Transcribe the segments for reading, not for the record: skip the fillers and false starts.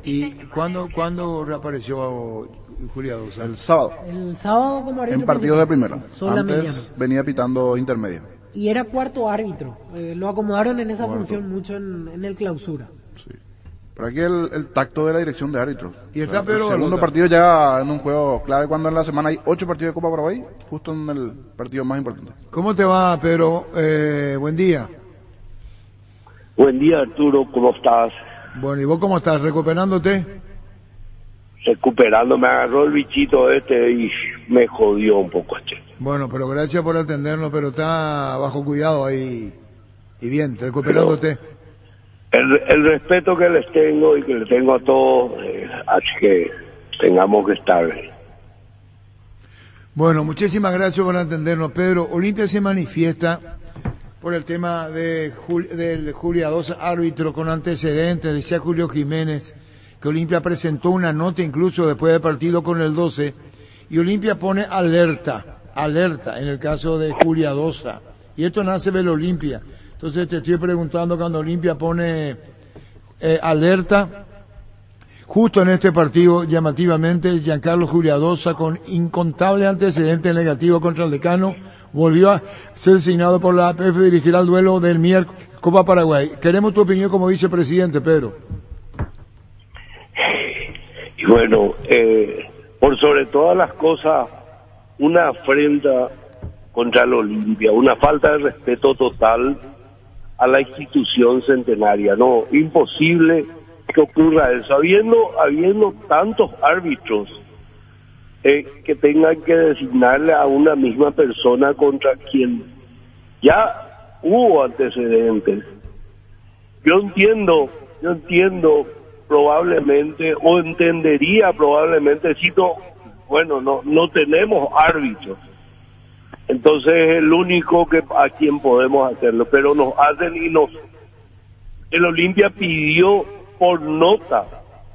¿Y cuándo reapareció Julia Dosa? El sábado. El sábado como árbitro En partidos de primera. solamente. Antes venía pitando intermedio. Y era cuarto árbitro. Lo acomodaron en esa función mucho en el clausura. Sí. Pero aquí el tacto de la dirección de árbitros. Y está el Pedro segundo Balota. partido ya en un juego clave cuando en la semana hay 8 partidos de Copa Paraguay, justo en el partido más importante. ¿Cómo te va, Pedro? Buen día. Buen día, Arturo, ¿cómo estás? Bueno, ¿y vos cómo estás? ¿Recuperándote? Recuperando, me agarró el bichito y me jodió un poco Bueno, pero gracias por atendernos, pero está bajo cuidado ahí. Y bien, recuperándote. El respeto que les tengo y que le tengo a todos, hace que tengamos que estar. Bueno, muchísimas gracias por atendernos, Pedro. Olimpia se manifiesta por el tema del Julia Dosa, árbitro con antecedentes, decía Julio Jiménez, que Olimpia presentó una nota incluso después del partido con el 12, y Olimpia pone alerta en el caso de Julia Dosa, y esto nace del Olimpia. Entonces te estoy preguntando, cuando Olimpia pone alerta, justo en este partido, llamativamente, Giancarlo Julia Dosa, con incontables antecedentes negativos contra el Decano, volvió a ser designado por la APF, dirigirá el duelo del miércoles Copa Paraguay. Queremos tu opinión como vicepresidente, Pedro. Y bueno, por sobre todas las cosas, una afrenta contra el Olimpia, una falta de respeto total a la institución centenaria. No, imposible que ocurra eso, habiendo tantos árbitros que tengan que designarle a una misma persona contra quien ya hubo antecedentes. Yo entiendo probablemente, o entendería probablemente, si no tenemos árbitros, entonces es el único a quien podemos hacerlo, pero nos hacen el Olimpia pidió por nota,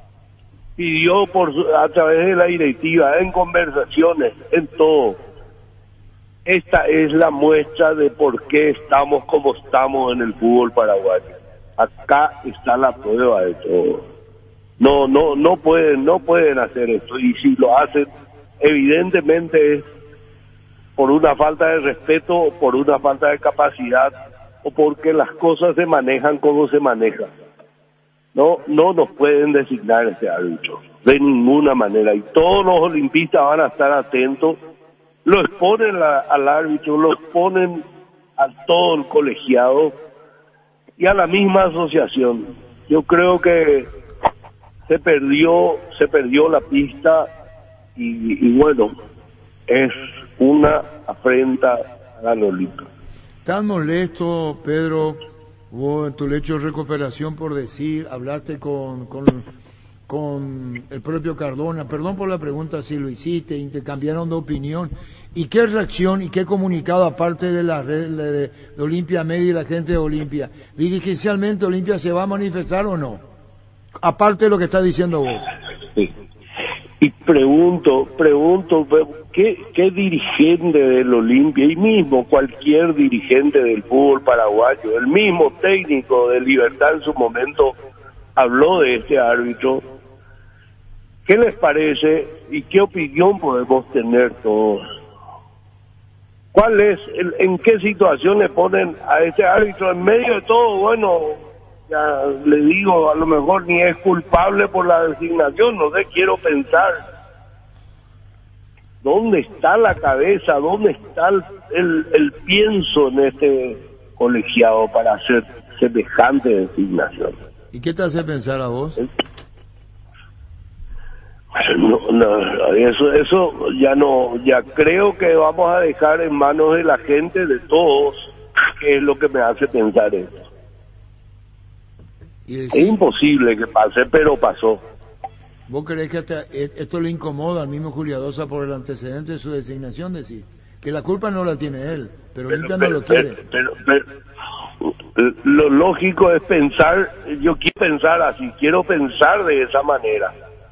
pidió a través de la directiva, en conversaciones, en todo. Esta es la muestra de por qué estamos como estamos en el fútbol paraguayo. Acá está la prueba de todo. No pueden hacer esto, y si lo hacen, evidentemente es por una falta de respeto, por una falta de capacidad, o porque las cosas se manejan como se manejan. No nos pueden designar este árbitro, de ninguna manera, y todos los olimpistas van a estar atentos, lo exponen al árbitro, lo exponen a todo el colegiado y a la misma asociación. Yo creo que se perdió la pista y bueno, es una afrenta a la Olimpia. ¿Tan molesto, Pedro, vos en tu lecho de recuperación, por decir, hablaste con el propio Cardona? Perdón por la pregunta si lo hiciste, intercambiaron de opinión. ¿Y qué reacción y qué comunicado, aparte de la red de Olimpia Media y la gente de Olimpia? ¿Dirigencialmente Olimpia se va a manifestar o no? Aparte de lo que estás diciendo vos. Sí. Y pregunto, ¿qué dirigente del Olimpia, y mismo cualquier dirigente del fútbol paraguayo, el mismo técnico de Libertad en su momento, habló de este árbitro? ¿Qué les parece y qué opinión podemos tener todos? ¿Cuál es, en qué situación le ponen a este árbitro en medio de todo? Bueno, ya le digo, a lo mejor ni es culpable por la designación, no sé, quiero pensar. ¿Dónde está la cabeza? ¿Dónde está el pienso en este colegiado para hacer semejante designación? ¿Y qué te hace pensar a vos? Eso ya creo que vamos a dejar en manos de la gente, de todos, que es lo que me hace pensar eso. Es imposible que pase, pero pasó. ¿Vos creés que esto le incomoda al mismo Julia Dosa por el antecedente de su designación? Decir que la culpa no la tiene él, pero Olimpia no lo quiere. Pero lo lógico es pensar, yo quiero pensar así, quiero pensar de esa manera.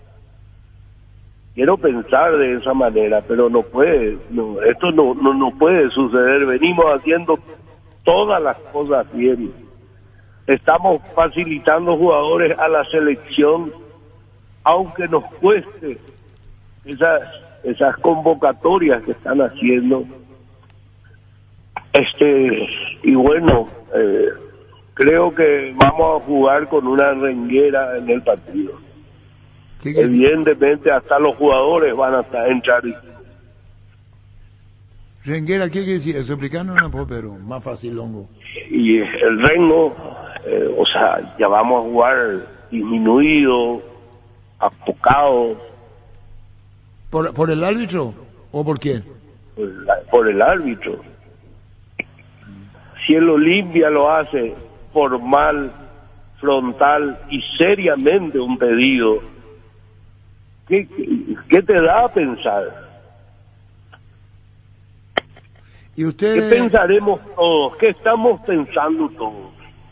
Pero no puede, esto no puede suceder. Venimos haciendo todas las cosas bien. Estamos facilitando jugadores a la selección aunque nos cueste esas convocatorias que están haciendo, y bueno, creo que vamos a jugar con una renguera en el partido. Evidentemente hasta los jugadores van a entrar. Renguera, ¿qué quiere decir? Eso explicarnos un poco, pero más fácil, hongo. Y el rengo, o sea, ya vamos a jugar disminuido, apocado. ¿Por el árbitro o por quién? Por el árbitro. Si el Olimpia lo hace formal, frontal y seriamente un pedido, ¿qué te da a pensar? ¿Y ustedes... ¿Qué pensaremos todos? ¿Qué estamos pensando todos?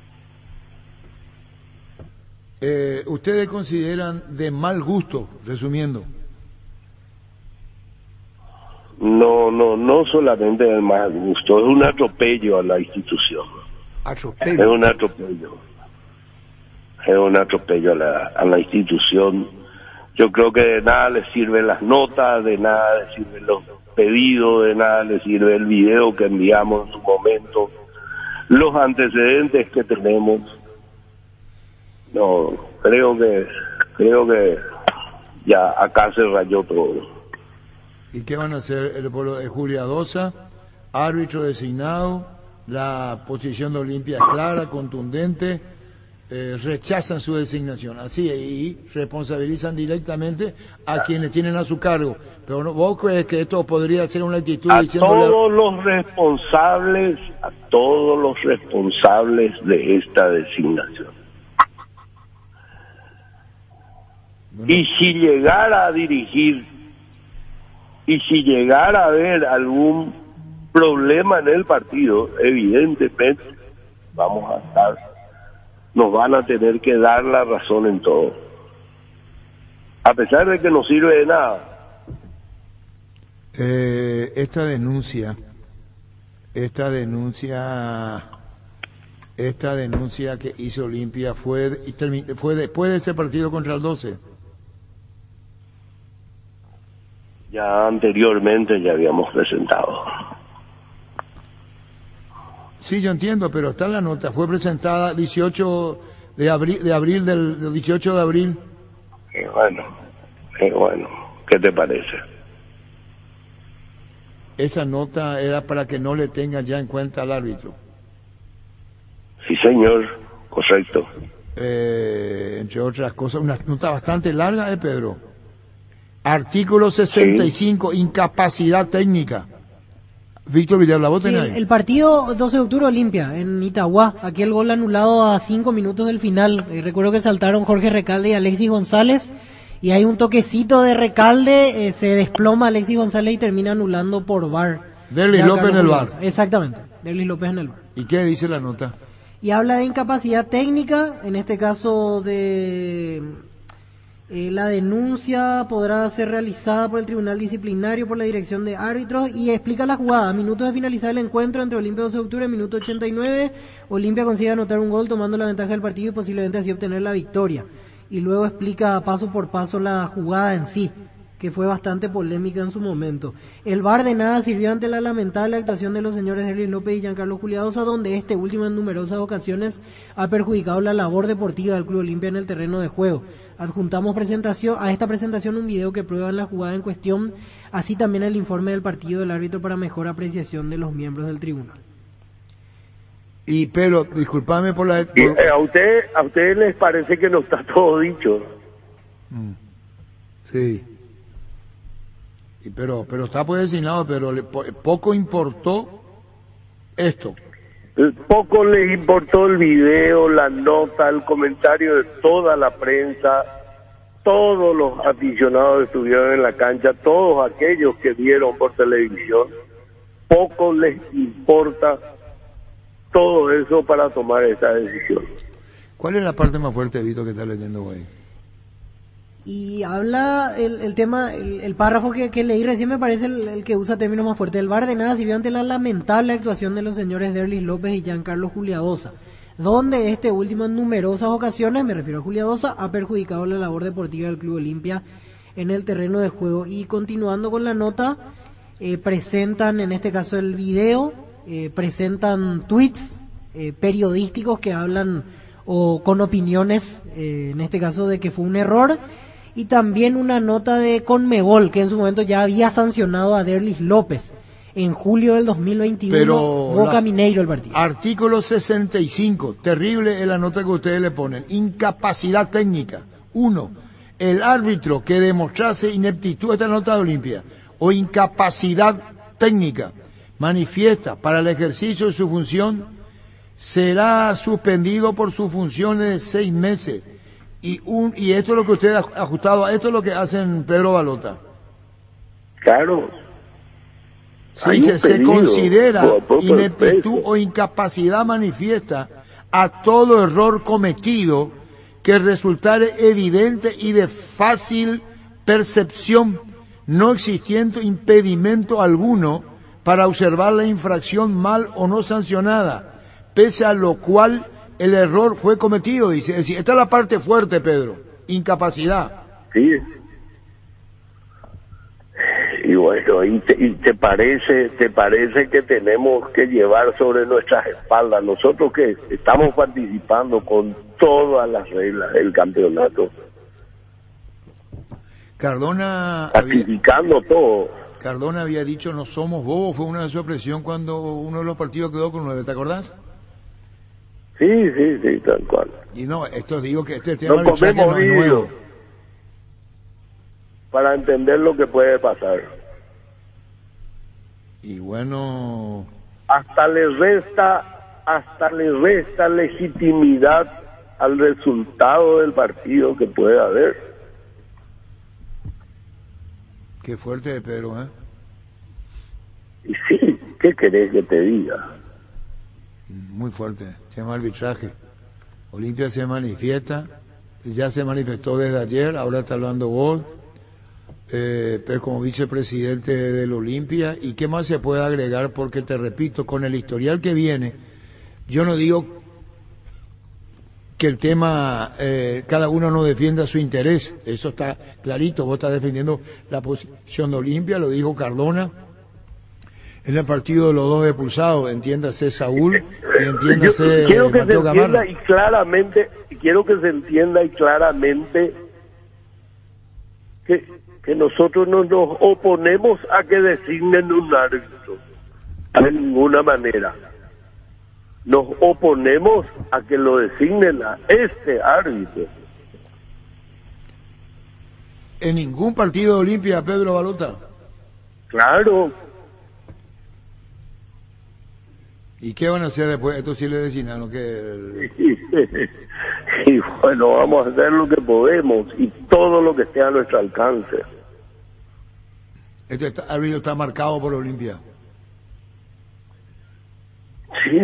¿Ustedes consideran de mal gusto, resumiendo? No solamente de mal gusto, es un atropello a la institución. ¿Atropello? Es un atropello. Es un atropello a la institución. Yo creo que de nada le sirven las notas, de nada le sirven los pedidos, de nada le sirve el video que enviamos en su momento, los antecedentes que tenemos. No, creo que ya acá se rayó todo. ¿Y qué van a hacer el pueblo de Julia Dosa? Árbitro designado, la posición de Olimpia es clara, contundente, rechazan su designación, así, y responsabilizan directamente a quienes tienen a su cargo. Pero ¿no, vos crees que esto podría ser una actitud diciéndole... todos los responsables de esta designación. Bueno. Y si llegara a dirigir, y si llegara a haber algún problema en el partido, evidentemente nos van a tener que dar la razón en todo, a pesar de que no sirve de nada. Esta denuncia que hizo Olimpia fue después de ese partido contra el 12. Ya anteriormente ya habíamos presentado. Sí, yo entiendo, pero está en la nota. Fue presentada 18 de abril del 18 de abril. Bueno, ¿qué te parece? Esa nota era para que no le tengan ya en cuenta al árbitro. Sí, señor, correcto. Entre otras cosas, una nota bastante larga, Pedro. Artículo 65, sí. Incapacidad técnica. Víctor Villarla, vos tenés ahí. El partido 12 de octubre Olimpia, en Itagua. Aquí el gol anulado a 5 minutos del final. Recuerdo que saltaron Jorge Recalde y Alexis González. Y hay un toquecito de Recalde, se desploma Alexis González y termina anulando por VAR. Derlis López en el VAR. Exactamente, Derlis López en el VAR. ¿Y qué dice la nota? Y habla de incapacidad técnica, en este caso de... la denuncia podrá ser realizada por el Tribunal Disciplinario por la Dirección de Árbitros y explica la jugada. Minutos de finalizar el encuentro entre Olimpia y 12 de octubre, minuto 89. Olimpia consigue anotar un gol tomando la ventaja del partido y posiblemente así obtener la victoria. Y luego explica paso por paso la jugada en sí, que fue bastante polémica en su momento. El VAR de nada sirvió ante la lamentable actuación de los señores Derlis López y Giancarlo Juliadosa, donde este último en numerosas ocasiones ha perjudicado la labor deportiva del Club Olimpia en el terreno de juego. Adjuntamos a esta presentación un video que prueba la jugada en cuestión, así también el informe del partido del árbitro para mejor apreciación de los miembros del tribunal. Y pero, discúlpame por la... ¿A ustedes les parece que no está todo dicho? Sí. Pero está pues designado, pero poco importó esto. Poco les importó el video, la nota, el comentario de toda la prensa, todos los aficionados que estuvieron en la cancha, todos aquellos que vieron por televisión. Poco les importa todo eso para tomar esa decisión. ¿Cuál es la parte más fuerte, Vito, que está leyendo hoy? Y habla el tema, el párrafo que leí recién me parece el que usa términos más fuertes. El VAR de nada sirvió ante la lamentable actuación de los señores Derlis López y Giancarlo Juliadosa. donde este último en numerosas ocasiones, me refiero a Juliadosa, ha perjudicado la labor deportiva del Club Olimpia en el terreno de juego. Y continuando con la nota, presentan, en este caso el video, presentan tweets periodísticos que hablan o con opiniones, en este caso de que fue un error, y también una nota de Conmebol, que en su momento ya había sancionado a Derlis López en julio del 2021, Pero Boca Mineiro el partido. Artículo 65, terrible es la nota que ustedes le ponen. Incapacidad técnica. 1. El árbitro que demostrase ineptitud, esta nota de Olimpia, o incapacidad técnica manifiesta para el ejercicio de su función, será suspendido por sus funciones de 6 meses. Y esto es lo que usted ha ajustado, esto es lo que hacen Pedro Balota. Claro. Sí, se considera ineptitud o incapacidad manifiesta a todo error cometido que resultare evidente y de fácil percepción, no existiendo impedimento alguno para observar la infracción mal o no sancionada, pese a lo cual el error fue cometido. Dice, es decir, esta es la parte fuerte, Pedro, incapacidad. Sí. Y bueno, y te parece que tenemos que llevar sobre nuestras espaldas, nosotros que estamos participando con todas las reglas del campeonato, participando todo. Cardona había dicho no somos bobos, fue una de su expresión cuando uno de los partidos quedó con 9, ¿te acordás? Sí, tal cual. Y no, esto digo que este tema no comemos vidrio para entender lo que puede pasar. Y bueno, hasta le resta legitimidad al resultado del partido que puede haber. Qué fuerte de Pedro, ¿eh? Y sí, ¿qué querés que te diga? Muy fuerte, tema arbitraje. Olimpia se manifiesta, ya se manifestó desde ayer, ahora está hablando vos, pero como vicepresidente del Olimpia. ¿Y qué más se puede agregar? Porque te repito, con el historial que viene, yo no digo que el tema, cada uno no defienda su interés, eso está clarito, vos estás defendiendo la posición de Olimpia, lo dijo Cardona, en el partido de los dos expulsados, entiéndase Saúl y entiéndase quiero que Mateo se entienda Gamarra. y claramente, que nosotros no nos oponemos a que designen un árbitro, de ninguna manera. Nos oponemos a que lo designen a este árbitro. En ningún partido de Olimpia, Pedro Balota. Claro. ¿Y qué van a hacer después? Esto sí le designaron que... Y bueno, vamos a hacer lo que podemos y todo lo que esté a nuestro alcance. Este árbitro está marcado por Olimpia. Sí,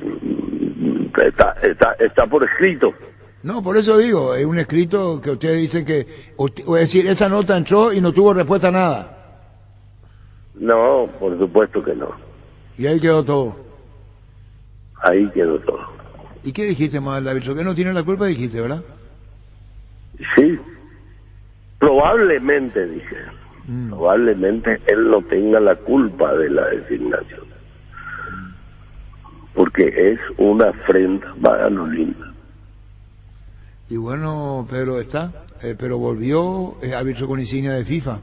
está por escrito. No, por eso digo, es un escrito que ustedes dicen que... Es decir, esa nota entró y no tuvo respuesta a nada. No, por supuesto que no. Y ahí quedó todo. Ahí quedó todo. ¿Y qué dijiste más del árbitro? Que no tiene la culpa, dijiste, ¿verdad? Sí, probablemente, dije. Probablemente él no tenga la culpa de la designación. Porque es una afrenta para el Olimpia. Y bueno, Pedro pero volvió árbitro con insignia de FIFA.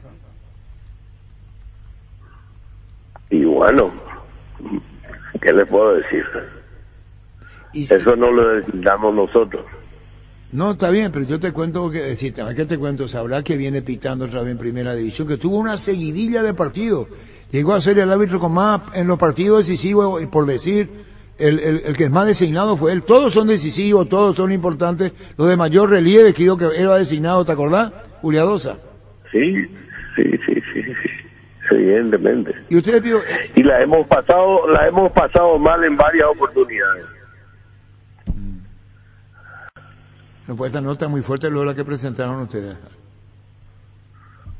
Y bueno, ¿qué le puedo decir? Eso no lo designamos nosotros. No, está bien, pero yo te cuento que ¿qué te cuento? Sabrá que viene pitando otra vez en Primera División, que tuvo una seguidilla de partidos. Llegó a ser el árbitro con más en los partidos decisivos, y por decir, el que es más designado fue él. Todos son decisivos, todos son importantes. Los de mayor relieve, que digo que era designado, ¿te acordás? Juliadosa. Sí, evidentemente. Y ustedes digo, y la hemos pasado mal en varias oportunidades. Pues esta nota muy fuerte luego la que presentaron ustedes.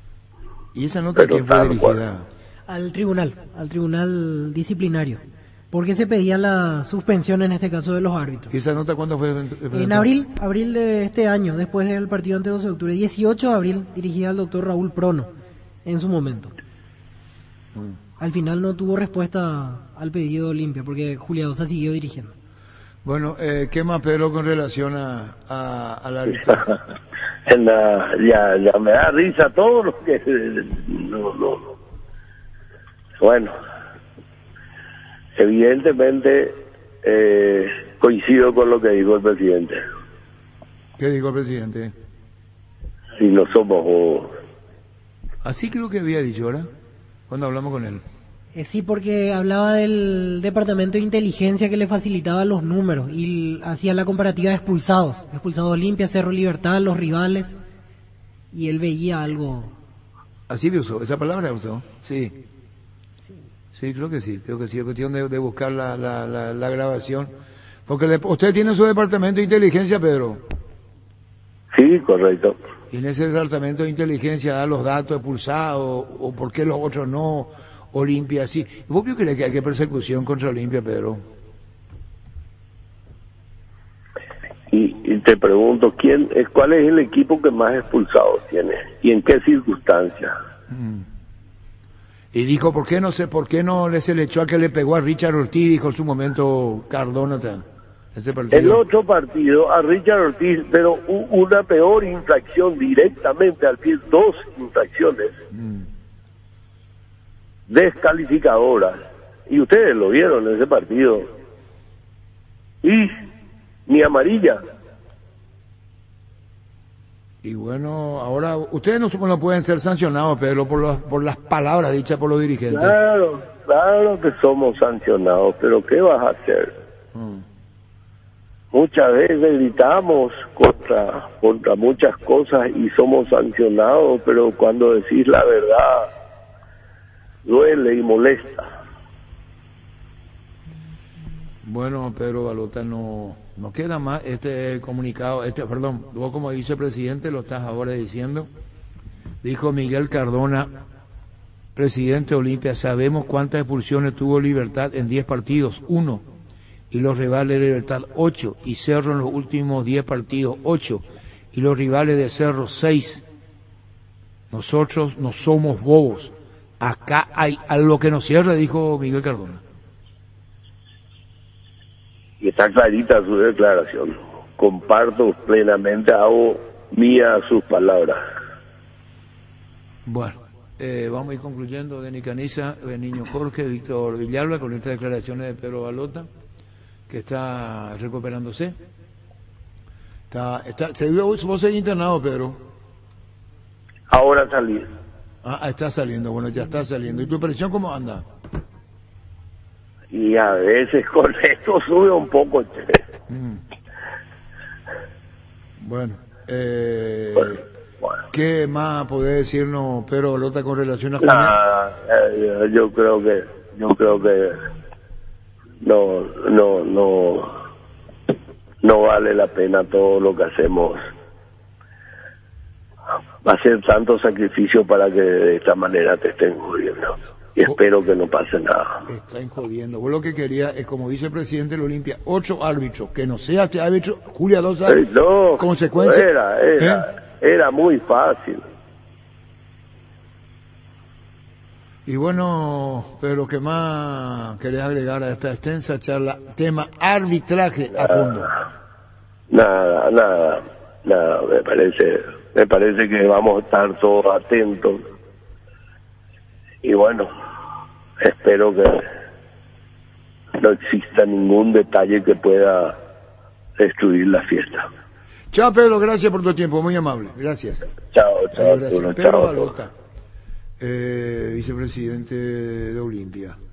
¿Y esa nota quién fue dirigida? Al tribunal disciplinario. porque se pedía la suspensión en este caso de los árbitros. ¿Y esa nota cuándo fue? En abril de este año, después del partido ante 12 de octubre, 18 de abril, dirigía al doctor Raúl Prono en su momento. Al final no tuvo respuesta al pedido de Olimpia, porque Julia Dosa siguió dirigiendo. Bueno, ¿qué más, Pedro, con relación al árbitro? Ya me da risa todo lo que... No. Bueno, evidentemente coincido con lo que dijo el presidente. ¿Qué dijo el presidente? Si no somos... Así creo que había dicho, ¿verdad? Cuando hablamos con él. Sí, porque hablaba del departamento de inteligencia que le facilitaba los números y hacía la comparativa de expulsados Olimpia, Cerro Libertad, los rivales, y él veía algo. Así me usó, esa palabra usó, sí. Sí, creo que sí, es cuestión de buscar la grabación. Porque usted tiene su departamento de inteligencia, Pedro. Sí, correcto. Y en ese departamento de inteligencia da los datos expulsados, o por qué los otros no, Olimpia sí. ¿Vos crees que hay persecución contra Olimpia, Pedro? Y te pregunto, ¿cuál es el equipo que más expulsados tiene? ¿Y en qué circunstancias? Y dijo, ¿por qué no se le echó a que le pegó a Richard Ortiz? Dijo en su momento Cardona. Ese partido. El otro partido, a Richard Ortiz, pero una peor infracción directamente al pie, 2 infracciones descalificadoras. Y ustedes lo vieron en ese partido. Y ni amarilla. Y bueno, ahora ustedes no pueden ser sancionados, Pedro, por las palabras dichas por los dirigentes. Claro que somos sancionados, pero ¿qué vas a hacer? Muchas veces gritamos contra muchas cosas y somos sancionados, pero cuando decís la verdad duele y molesta. Bueno, Pedro Balota, no queda más este comunicado, vos como vicepresidente lo estás ahora diciendo. Dijo Miguel Cardona, presidente de Olimpia, sabemos cuántas expulsiones tuvo Libertad en 10 partidos, 1, y los rivales de Libertad 8, y Cerro en los últimos 10 partidos 8, y los rivales de Cerro 6. Nosotros no somos bobos. Acá hay algo que nos cierra, dijo Miguel Cardona. Y está clarita su declaración. Comparto plenamente, hago mía sus palabras. Bueno, vamos a ir concluyendo. Denis Caniza, Niño Jorge, Víctor Villalba, con estas declaraciones de Pedro Balota, que está recuperándose. Vos seguís internado, Pedro. Ahora salí. Está saliendo, bueno, ya está saliendo. ¿Y tu presión cómo anda? Y a veces con esto sube un poco. Bueno, bueno. ¿Qué más podés decirnos, Pedro Balota, con relación a yo creo que no vale la pena todo lo que hacemos. Va a ser tanto sacrificio para que de esta manera te estén jodiendo. Y espero que no pase nada. Están jodiendo. Vos lo que quería es, como vicepresidente de la Olimpia, 8 árbitros, que no sea este árbitro, Julia Dosa, no, consecuencia. Era muy fácil. Y bueno, pero ¿qué más querés agregar a esta extensa charla? Tema arbitraje a fondo. Nada. Me parece que vamos a estar todos atentos. Y bueno, espero que no exista ningún detalle que pueda destruir la fiesta. Chao, Pedro, gracias por tu tiempo, muy amable. Gracias. Chao. Pedro Balota, vicepresidente de Olimpia.